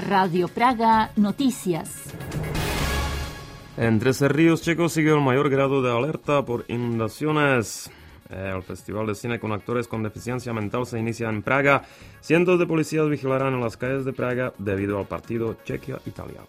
Radio Praga Noticias. En 13 ríos checos sigue el mayor grado de alerta por inundaciones. El Festival de Cine con Actores con Deficiencia Mental se inicia en Praga. Cientos de policías vigilarán en las calles de Praga debido al partido Chequia-Italia.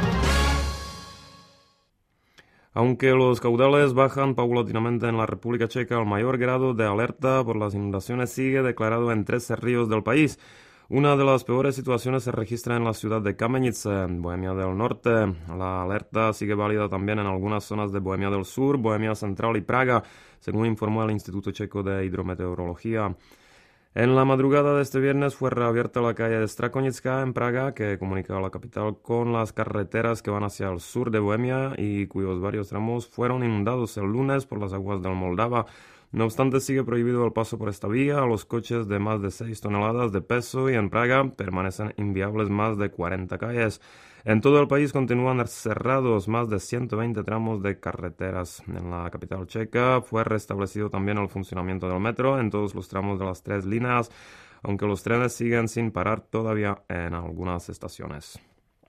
Aunque los caudales bajan paulatinamente en la República Checa, el mayor grado de alerta por las inundaciones sigue declarado en 13 ríos del país. Una de las peores situaciones se registra en la ciudad de Kamenice, en Bohemia del Norte. La alerta sigue válida también en algunas zonas de Bohemia del Sur, Bohemia Central y Praga, según informó el Instituto Checo de Hidrometeorología. En la madrugada de este viernes fue reabierta la calle de Strakonická en Praga, que comunica a la capital con las carreteras que van hacia el sur de Bohemia y cuyos varios tramos fueron inundados el lunes por las aguas del Moldava. No obstante, sigue prohibido el paso por esta vía a los coches de más de 6 toneladas de peso y en Praga permanecen inviables más de 40 calles. En todo el país continúan cerrados más de 120 tramos de carreteras. En la capital checa fue restablecido también el funcionamiento del metro en todos los tramos de las 3 líneas, aunque los trenes siguen sin parar todavía en algunas estaciones.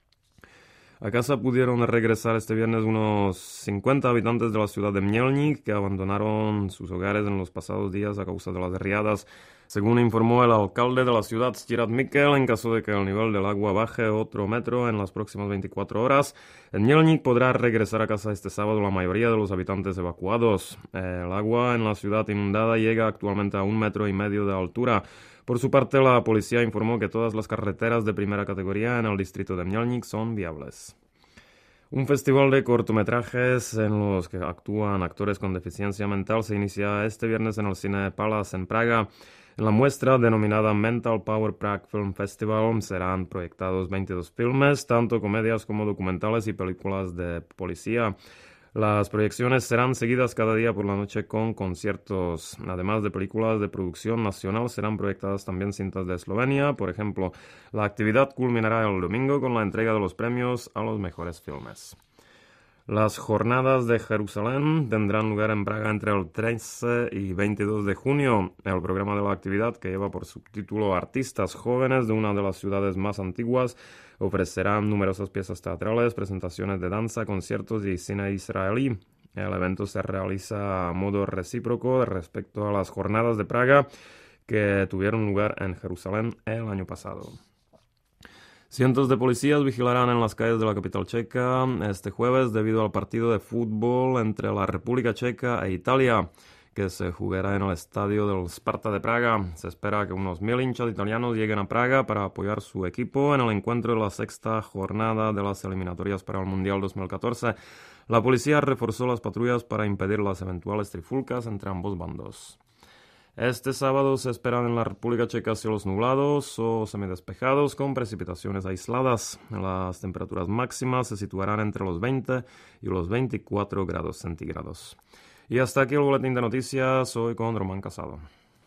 A casa pudieron regresar este viernes unos 50 habitantes de la ciudad de Mělník que abandonaron sus hogares en los pasados días a causa de las riadas. Según informó el alcalde de la ciudad, Ctirad Mikl, en caso de que el nivel del agua baje otro metro en las próximas 24 horas, en Mělník podrá regresar a casa este sábado la mayoría de los habitantes evacuados. El agua en la ciudad inundada llega actualmente a 1,5 metros de altura. Por su parte, la policía informó que todas las carreteras de primera categoría en el distrito de Mělník son viables. Un festival de cortometrajes en los que actúan actores con deficiencia mental se inicia este viernes en el Cine Palace en Praga. En la muestra denominada Mental Power Prague Film Festival serán proyectados 22 filmes, tanto comedias como documentales y películas de policía. Las proyecciones serán seguidas cada día por la noche con conciertos. Además de películas de producción nacional, serán proyectadas también cintas de Eslovenia. Por ejemplo, la actividad culminará el domingo con la entrega de los premios a los mejores filmes. Las jornadas de Jerusalén tendrán lugar en Praga entre el 13 y 22 de junio. El programa de la actividad, que lleva por subtítulo Artistas jóvenes de una de las ciudades más antiguas, ofrecerá numerosas piezas teatrales, presentaciones de danza, conciertos y cine israelí. El evento se realiza a modo recíproco respecto a las jornadas de Praga que tuvieron lugar en Jerusalén el año pasado. Cientos de policías vigilarán en las calles de la capital checa este jueves debido al partido de fútbol entre la República Checa e Italia, que se jugará en el estadio del Sparta de Praga. Se espera que unos 1.000 hinchas italianos lleguen a Praga para apoyar su equipo en el encuentro de la 6ª jornada de las eliminatorias para el Mundial 2014. La policía reforzó las patrullas para impedir las eventuales trifulcas entre ambos bandos. Este sábado se esperan en la República Checa cielos nublados o semidespejados con precipitaciones aisladas. Las temperaturas máximas se situarán entre los 20 y los 24 grados centígrados. Y hasta aquí el boletín de noticias, hoy con Román Casado.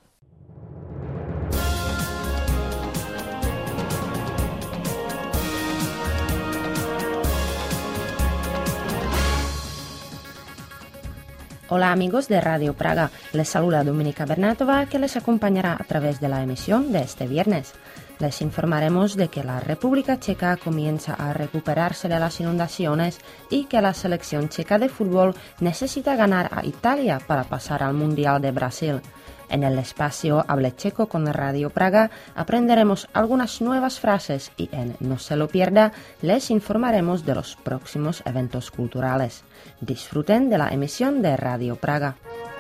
Hola amigos de Radio Praga, les saluda Dominika Bernátova que les acompañará a través de la emisión de este viernes. Les informaremos de que la República Checa comienza a recuperarse de las inundaciones y que la selección checa de fútbol necesita ganar a Italia para pasar al Mundial de Brasil. En el espacio Hable Checo con Radio Praga aprenderemos algunas nuevas frases y en No se lo pierda les informaremos de los próximos eventos culturales. Disfruten de la emisión de Radio Praga.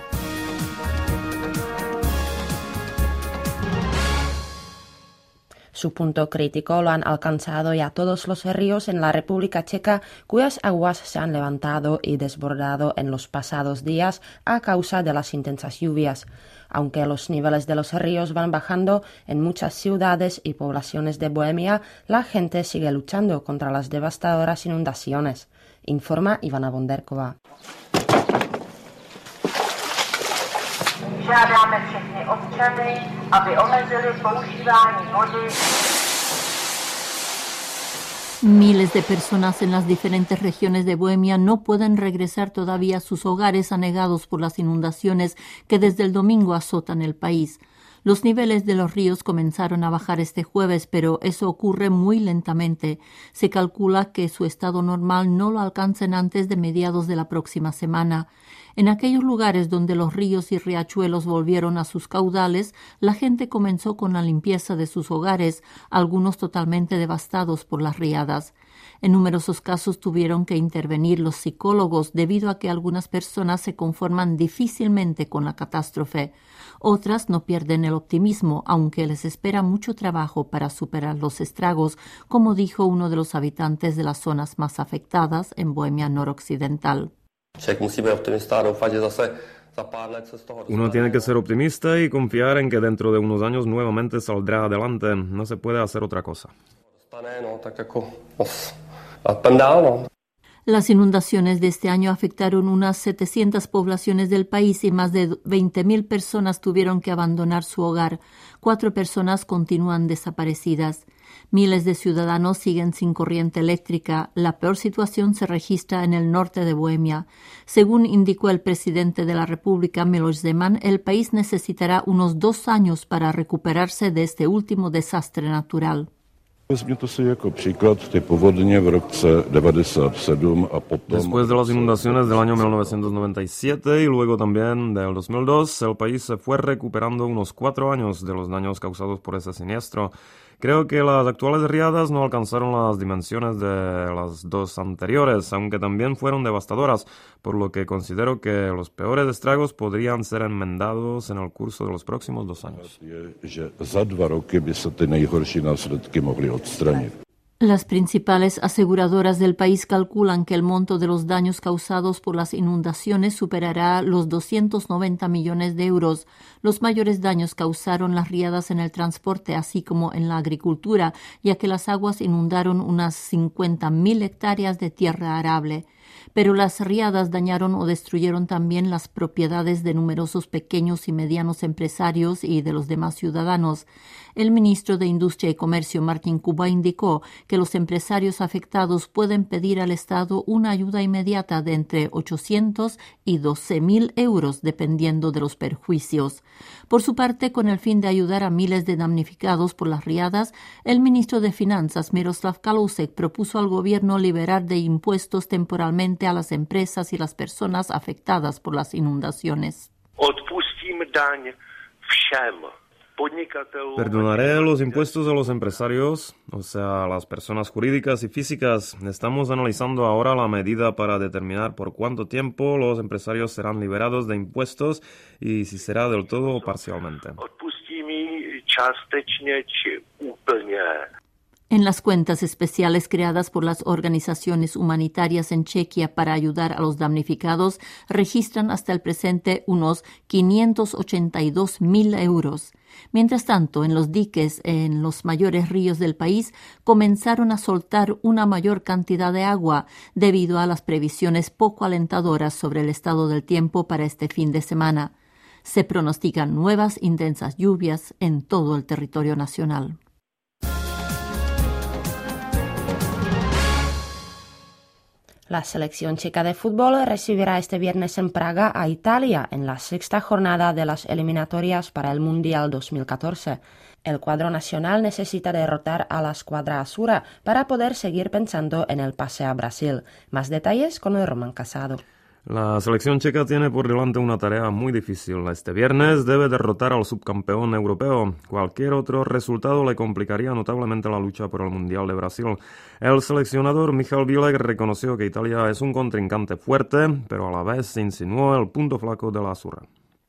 Su punto crítico lo han alcanzado ya todos los ríos en la República Checa, cuyas aguas se han levantado y desbordado en los pasados días a causa de las intensas lluvias. Aunque los niveles de los ríos van bajando en muchas ciudades y poblaciones de Bohemia, la gente sigue luchando contra las devastadoras inundaciones, informa Ivana Bonderková. Žádáme všechny občany, aby omezili používání vody. Miles de personas en las diferentes regiones de Bohemia no pueden regresar todavía a sus hogares anegados por las inundaciones que desde el domingo azotan el país. Los niveles de los ríos comenzaron a bajar este jueves, pero eso ocurre muy lentamente. Se calcula que su estado normal no lo alcancen antes de mediados de la próxima semana. En aquellos lugares donde los ríos y riachuelos volvieron a sus caudales, la gente comenzó con la limpieza de sus hogares, algunos totalmente devastados por las riadas. En numerosos casos tuvieron que intervenir los psicólogos debido a que algunas personas se conforman difícilmente con la catástrofe. Otras no pierden el optimismo, aunque les espera mucho trabajo para superar los estragos, como dijo uno de los habitantes de las zonas más afectadas en Bohemia noroccidental. Uno tiene que ser optimista y confiar en que dentro de unos años nuevamente saldrá adelante. No se puede hacer otra cosa. Las inundaciones de este año afectaron unas 700 poblaciones del país y más de 20.000 personas tuvieron que abandonar su hogar. 4 personas continúan desaparecidas. Miles de ciudadanos siguen sin corriente eléctrica. La peor situación se registra en el norte de Bohemia. Según indicó el presidente de la República, Miloš Zeman, el país necesitará unos 2 años para recuperarse de este último desastre natural. Después de las inundaciones del año 1997 y luego también del 2002, el país se fue recuperando unos 4 años de los daños causados por ese siniestro. Creo que las actuales riadas no alcanzaron las dimensiones de las 2 anteriores, aunque también fueron devastadoras, por lo que considero que los peores estragos podrían ser enmendados en el curso de los próximos 2 años. Las principales aseguradoras del país calculan que el monto de los daños causados por las inundaciones superará los 290 millones de euros. Los mayores daños causaron las riadas en el transporte, así como en la agricultura, ya que las aguas inundaron unas 50.000 hectáreas de tierra arable. Pero las riadas dañaron o destruyeron también las propiedades de numerosos pequeños y medianos empresarios y de los demás ciudadanos. El ministro de Industria y Comercio, Martin Kuba, indicó que los empresarios afectados pueden pedir al Estado una ayuda inmediata de entre 800 y 12.000 euros, dependiendo de los perjuicios. Por su parte, con el fin de ayudar a miles de damnificados por las riadas, el ministro de Finanzas, Miroslav Kalousek, propuso al gobierno liberar de impuestos temporalmente a las empresas y las personas afectadas por las inundaciones. Perdonaré los impuestos a los empresarios, o sea, a las personas jurídicas y físicas. Estamos analizando ahora la medida para determinar por cuánto tiempo los empresarios serán liberados de impuestos y si será del todo o parcialmente. En las cuentas especiales creadas por las organizaciones humanitarias en Chequia para ayudar a los damnificados, registran hasta el presente unos 582.000 euros. Mientras tanto, en los diques en los mayores ríos del país comenzaron a soltar una mayor cantidad de agua debido a las previsiones poco alentadoras sobre el estado del tiempo para este fin de semana. Se pronostican nuevas intensas lluvias en todo el territorio nacional. La selección checa de fútbol recibirá este viernes en Praga a Italia en la 6ª jornada de las eliminatorias para el Mundial 2014. El cuadro nacional necesita derrotar a la escuadra Azzurra para poder seguir pensando en el pase a Brasil. Más detalles con el Román Casado. La selección checa tiene por delante una tarea muy difícil. Este viernes debe derrotar al subcampeón europeo. Cualquier otro resultado le complicaría notablemente la lucha por el Mundial de Brasil. El seleccionador Michal Bílek reconoció que Italia es un contrincante fuerte, pero a la vez insinuó el punto flaco de la Azzurra.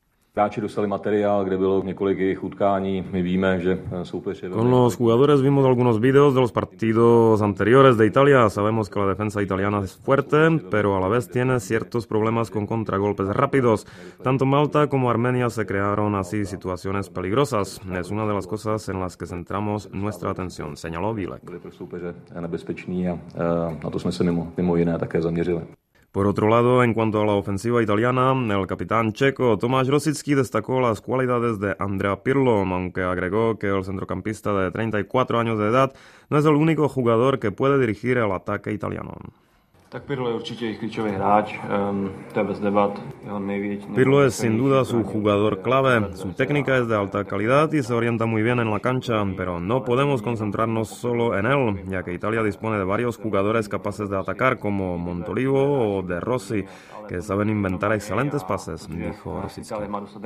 Con los jugadores vimos algunos vídeos de los partidos anteriores de Italia. Sabemos que la defensa italiana es fuerte, pero a la vez tiene ciertos problemas con contragolpes rápidos. Tanto Malta como Armenia se crearon así situaciones peligrosas. Es una de las cosas en las que centramos nuestra atención, señaló Bílek. Por otro lado, en cuanto a la ofensiva italiana, el capitán checo Tomáš Rosický destacó las cualidades de Andrea Pirlo, aunque agregó que el centrocampista de 34 años de edad no es el único jugador que puede dirigir el ataque italiano. Pirlo es sin duda su jugador clave. Su técnica es de alta calidad y se orienta muy bien en la cancha, pero no podemos concentrarnos solo en él, ya que Italia dispone de varios jugadores capaces de atacar, como Montolivo o De Rossi, que saben inventar excelentes pases, dijo Rosický.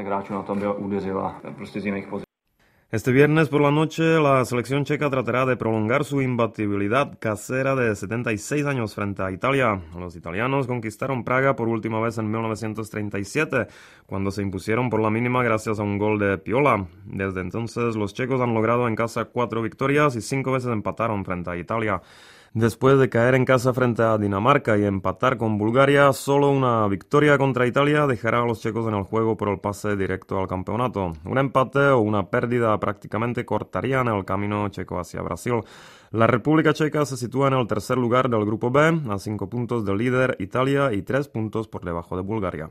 Este viernes por la noche, la selección checa tratará de prolongar su imbatibilidad casera de 76 años frente a Italia. Los italianos conquistaron Praga por última vez en 1937, cuando se impusieron por la mínima gracias a un gol de Piola. Desde entonces, los checos han logrado en casa 4 victorias y 5 veces empataron frente a Italia. Después de caer en casa frente a Dinamarca y empatar con Bulgaria, solo una victoria contra Italia dejará a los checos en el juego por el pase directo al campeonato. Un empate o una pérdida prácticamente cortarían el camino checo hacia Brasil. La República Checa se sitúa en el tercer lugar del grupo B, a 5 puntos del líder Italia y 3 puntos por debajo de Bulgaria.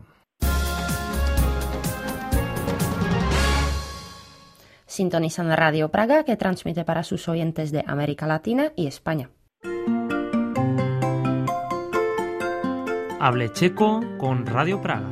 Sintonizan Radio Praga, que transmite para sus oyentes de América Latina y España. Hable checo con Radio Praga.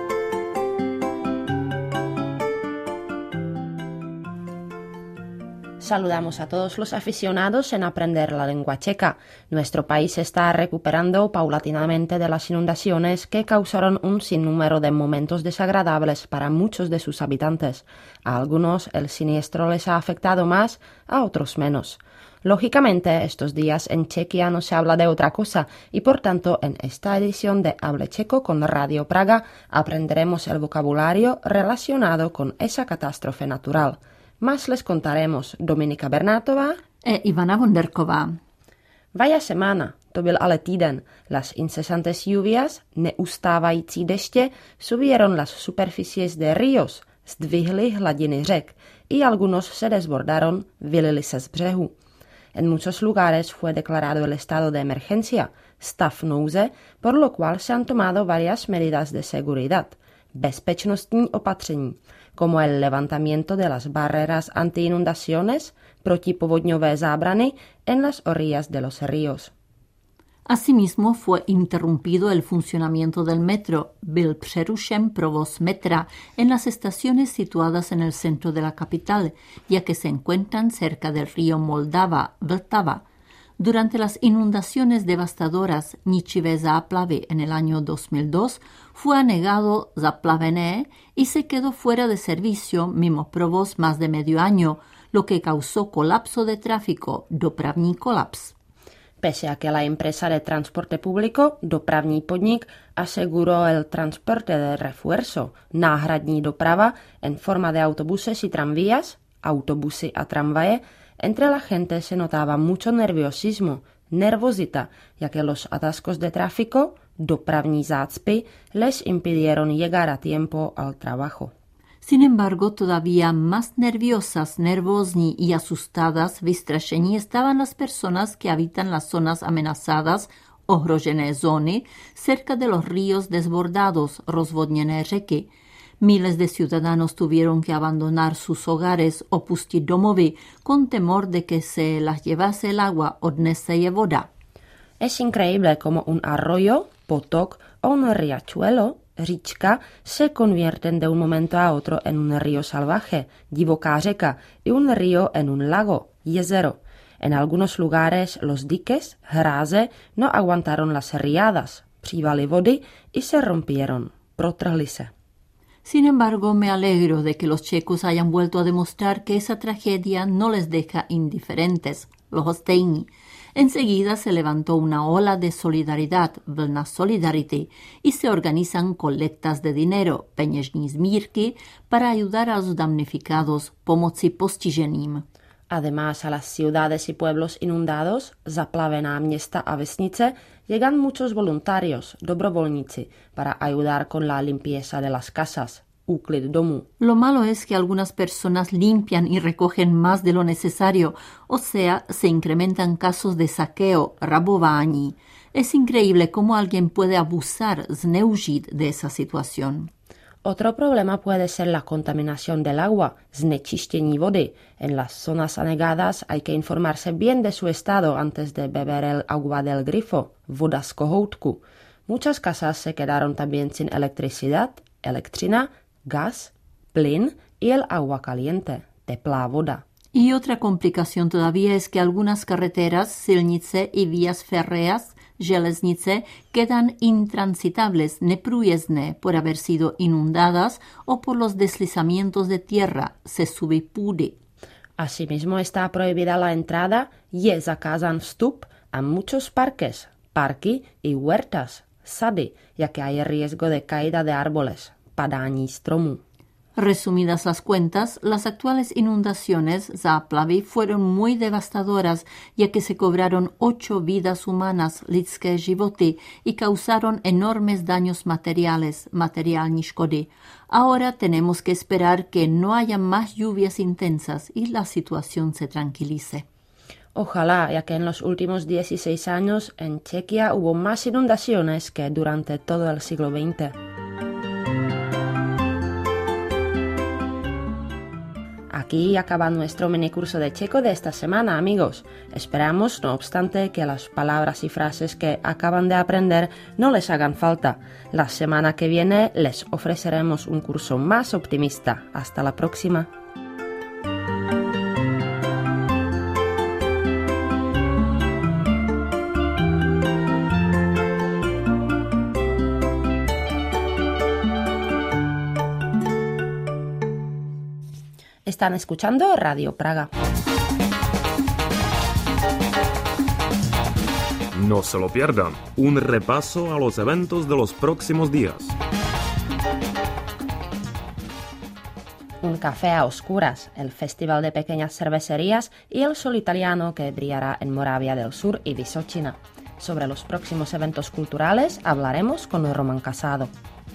Saludamos a todos los aficionados en aprender la lengua checa. Nuestro país está recuperando paulatinamente de las inundaciones que causaron un sinnúmero de momentos desagradables para muchos de sus habitantes. A algunos el siniestro les ha afectado más, a otros menos. Lógicamente, estos días en Chequia no se habla de otra cosa y por tanto en esta edición de Hable Checo con Radio Praga aprenderemos el vocabulario relacionado con esa catástrofe natural. Más les contaremos Dominika Bernátová e Ivana Vonderková. Vaya semana, to byl ale týden. Las incesantes lluvias, neustávající deště, subieron las superficies de ríos, zdvihly hladiny řek y algunos se desbordaron, vylily se z břehu. En muchos lugares fue declarado el estado de emergencia, stav nouze, por lo cual se han tomado varias medidas de seguridad, bezpečnostní opatření, como el levantamiento de las barreras antiinundaciones, protipovodňové zábrany en las orillas de los ríos. Asimismo, fue interrumpido el funcionamiento del metro, byl přerušen provoz metra en las estaciones situadas en el centro de la capital, ya que se encuentran cerca del río Moldava, Vltava. Durante las inundaciones devastadoras ničivé záplavy en el año 2002, fue anegado zaplavené y se quedó fuera de servicio mimo provoz más de medio año, lo que causó colapso de tráfico, dopravní kolaps. Pese a que la empresa de transporte público, dopravní podnik, aseguró el transporte de refuerzo, náhradní doprava, en forma de autobuses y tranvías, autobusy a tramvaje, entre la gente se notaba mucho nerviosismo, nervosita, ya que los atascos de tráfico, dopravní zácpy, les impidieron llegar a tiempo al trabajo. Sin embargo, todavía más nerviosas, nervosní y asustadas, vystrašení estaban las personas que habitan las zonas amenazadas, ohrožené zóny, cerca de los ríos desbordados, rozvodněné řeky. Miles de ciudadanos tuvieron que abandonar sus hogares, opustit domovy, con temor de que se las llevase el agua, odnese je voda. Es increíble como un arroyo, potok o un riachuelo, říčka, se convierten de un momento a otro en un río salvaje, divoká řeka, y un río en un lago, jezero. En algunos lugares los diques, hráze, no aguantaron las riadas, přívaly vody y se rompieron, protrhly se. Sin embargo, me alegro de que los checos hayan vuelto a demostrar que esa tragedia no les deja indiferentes, los stejní. Enseguida se levantó una ola de solidaridad, vlna solidarity, y se organizan colectas de dinero, peněžní sbírky, para ayudar a los damnificados, pomoci postiženým. Además, a las ciudades y pueblos inundados, zaplavená města a vesnice, llegan muchos voluntarios, dobrovolníci, para ayudar con la limpieza de las casas, úklid domů. Lo malo es que algunas personas limpian y recogen más de lo necesario, o sea, se incrementan casos de saqueo, rabování. Es increíble cómo alguien puede abusar, zneužít de esa situación. Otro problema puede ser la contaminación del agua, znečištění vody. En las zonas anegadas hay que informarse bien de su estado antes de beber el agua del grifo, voda z kohoutku. Muchas casas se quedaron también sin electricidad, elektřina, gas, plyn y el agua caliente, teplá voda. Y otra complicación todavía es que algunas carreteras, silnice y vías férreas, železnice, quedan intransitables, neprůjezdné, por haber sido inundadas o por los deslizamientos de tierra, sesuvy půdy. Asimismo está prohibida la entrada, je zakázán vstup a muchos parques, parky y huertas, sady, ya que hay riesgo de caída de árboles, padání stromů. Resumidas las cuentas, las actuales inundaciones, záplavy, fueron muy devastadoras, ya que se cobraron 8 vidas humanas, lidské životy, y causaron enormes daños materiales, materiální škody. Ahora tenemos que esperar que no haya más lluvias intensas y la situación se tranquilice. Ojalá, ya que en los últimos 16 años en Chequia hubo más inundaciones que durante todo el siglo XX. Aquí acaba nuestro minicurso de checo de esta semana, amigos. Esperamos, no obstante, que las palabras y frases que acaban de aprender no les hagan falta. La semana que viene les ofreceremos un curso más optimista. Hasta la próxima. Están escuchando Radio Praga. No se lo pierdan, un repaso a los eventos de los próximos días. Un café a oscuras, el Festival de Pequeñas Cervecerías y el Sol Italiano que brillará en Moravia del Sur y Vysočina. Sobre los próximos eventos culturales hablaremos con Roman Casado.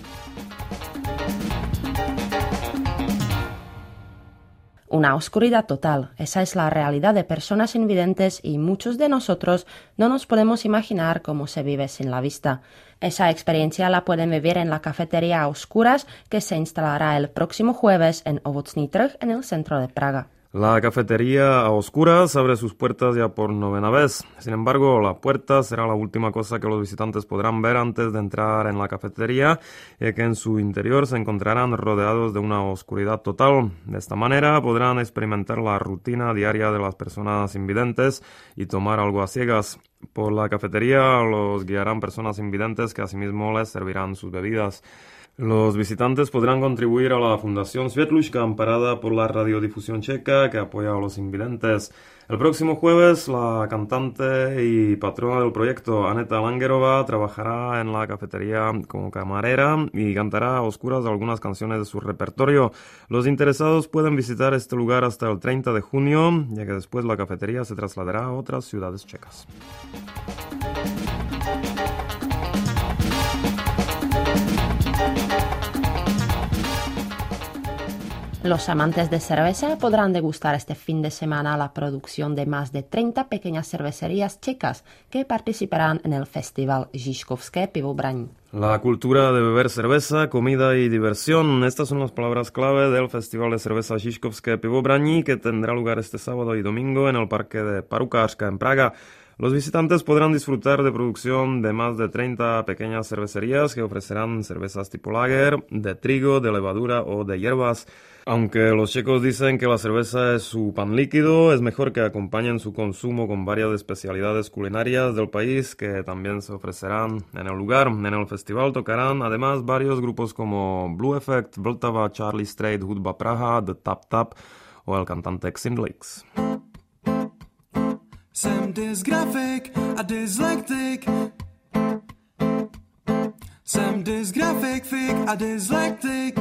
Una oscuridad total, esa es la realidad de personas invidentes y muchos de nosotros no nos podemos imaginar cómo se vive sin la vista. Esa experiencia la pueden vivir en la cafetería a oscuras que se instalará el próximo jueves en Ovocný trh en el centro de Praga. La cafetería a oscuras abre sus puertas ya por 9ª vez. Sin embargo, la puerta será la última cosa que los visitantes podrán ver antes de entrar en la cafetería, ya que en su interior se encontrarán rodeados de una oscuridad total. De esta manera podrán experimentar la rutina diaria de las personas invidentes y tomar algo a ciegas. Por la cafetería los guiarán personas invidentes que asimismo les servirán sus bebidas. Los visitantes podrán contribuir a la Fundación Světluška, amparada por la radiodifusión checa que apoya a los invidentes. El próximo jueves, la cantante y patrona del proyecto, Aneta Langerová, trabajará en la cafetería como camarera y cantará a oscuras algunas canciones de su repertorio. Los interesados pueden visitar este lugar hasta el 30 de junio, ya que después la cafetería se trasladará a otras ciudades checas. Los amantes de cerveza podrán degustar este fin de semana la producción de más de 30 pequeñas cervecerías checas que participarán en el festival Žižkovské pivobraní. La cultura de beber cerveza, comida y diversión. Estas son las palabras clave del Festival de Cerveza Žižkovské pivobraní que tendrá lugar este sábado y domingo en el Parque de Parukářka en Praga. Los visitantes podrán disfrutar de producción de más de 30 pequeñas cervecerías que ofrecerán cervezas tipo lager, de trigo, de levadura o de hierbas. Aunque los checos dicen que la cerveza es su pan líquido, es mejor que acompañen su consumo con varias especialidades culinarias del país que también se ofrecerán en el lugar. En el festival tocarán además varios grupos como Blue Effect, Vltava, Charlie Straight, Hudba Praha, The Tap Tap o el cantante Xindlix. Jsem dysgrafik a dyslektik. Jsem dysgrafik, fik a dyslektik.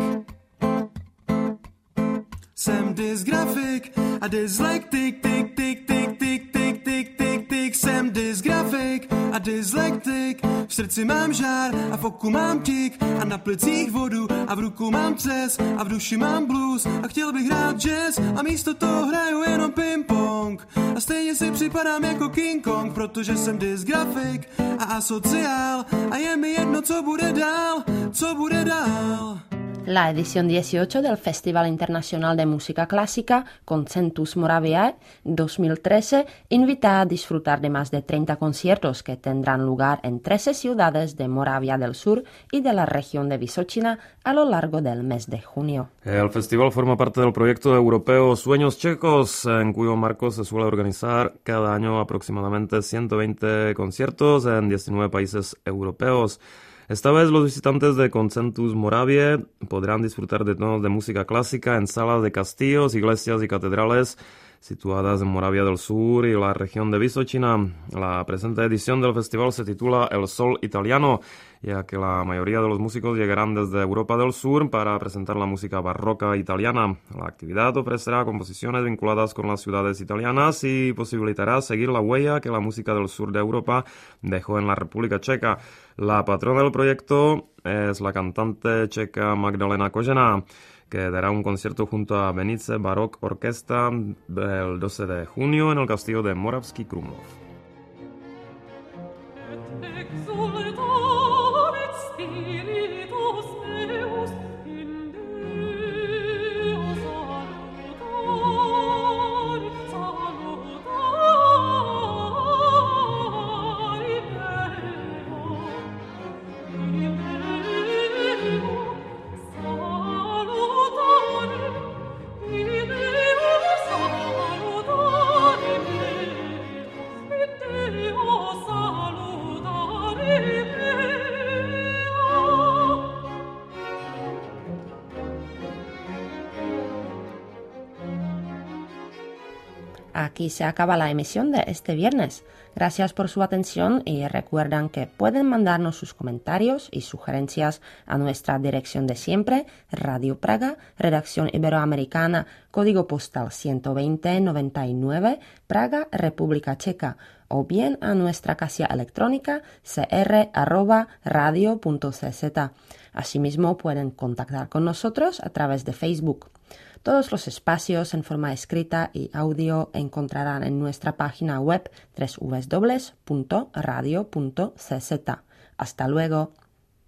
Jsem dysgrafik a dyslektik, tik, tik, tik, tik, tik, tik, tik, tik. Jsem dysgrafik a dyslektik. V srdci mám žár a v oku mám tik a na plicích vodu a v ruku mám třes a v duši mám blues a chtěl bych hrát jazz a místo toho hraju jenom ping-pong a stejně si připadám jako King Kong, protože jsem dysgrafik a asociál a je mi jedno, co bude dál, co bude dál. La edición 18 del Festival Internacional de Música Clásica Concentus Moraviae 2013 invita a disfrutar de más de 30 conciertos que tendrán lugar en 13 ciudades de Moravia del Sur y de la región de Vysočina a lo largo del mes de junio. El festival forma parte del proyecto europeo Sueños Checos, en cuyo marco se suele organizar cada año aproximadamente 120 conciertos en 19 países europeos. Esta vez los visitantes de Concentus Moraviae podrán disfrutar de tonos de música clásica en salas de castillos, iglesias y catedrales situadas en Moravia del Sur y la región de Vysočina. La presente edición del festival se titula El Sol Italiano, ya que la mayoría de los músicos llegarán desde Europa del Sur para presentar la música barroca italiana. La actividad ofrecerá composiciones vinculadas con las ciudades italianas y posibilitará seguir la huella que la música del sur de Europa dejó en la República Checa. La patrona del proyecto es la cantante checa Magdalena Kožená, que dará un concierto junto a Benice Baroque Orquesta el 12 de junio en el castillo de Moravský Krumlov. Aquí se acaba la emisión de este viernes. Gracias por su atención y recuerden que pueden mandarnos sus comentarios y sugerencias a nuestra dirección de siempre, Radio Praga, Redacción Iberoamericana, Código Postal 12099, Praga, República Checa, o bien a nuestra casilla electrónica cr@radio.cz. Asimismo, pueden contactar con nosotros a través de Facebook. Todos los espacios en forma escrita y audio encontrarán en nuestra página web www.radio.cz. Hasta luego.